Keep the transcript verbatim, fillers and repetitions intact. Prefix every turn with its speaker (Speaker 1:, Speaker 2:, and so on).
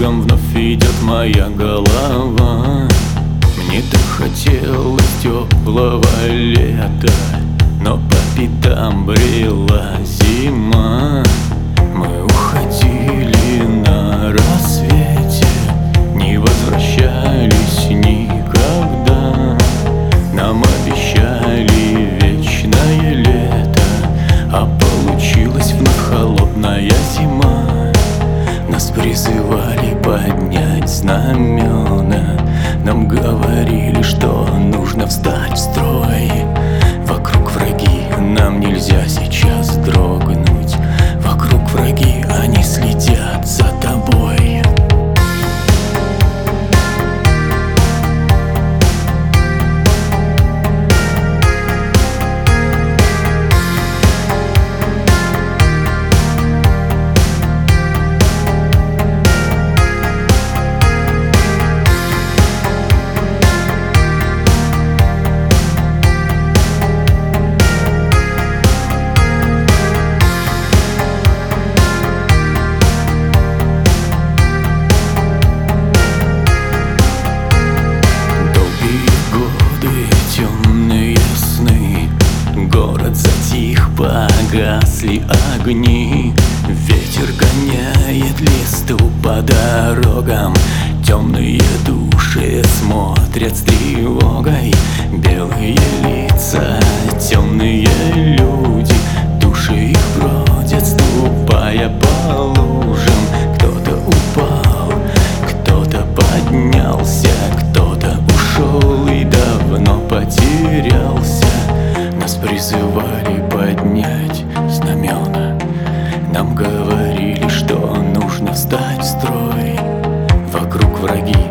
Speaker 1: кругом вновь идет моя голова. Мне так хотелось теплого лета, но по пятам брела зима. Мы уходили на рассвете, не возвращались никогда. Нам обещали вечное лето, а получилась вновь холодная зима. Нас призывали поднять знамена, нам говорили, что нужно встать в строй. Вокруг враги, нам нельзя сейчас дрогнуть. Вокруг враги, они следят за тобой. Темные сны, город затих, погасли огни. Ветер гоняет листву по дорогам, темные души смотрят с тревогой. Белые лица, темные люди, души их бродят, ступая по лужам. Кто-то упал, кто-то поднялся, кто-то ушел и давно потерялся. Нас призывали поднять знамена, нам говорили, что нужно встать в строй. Вокруг враги,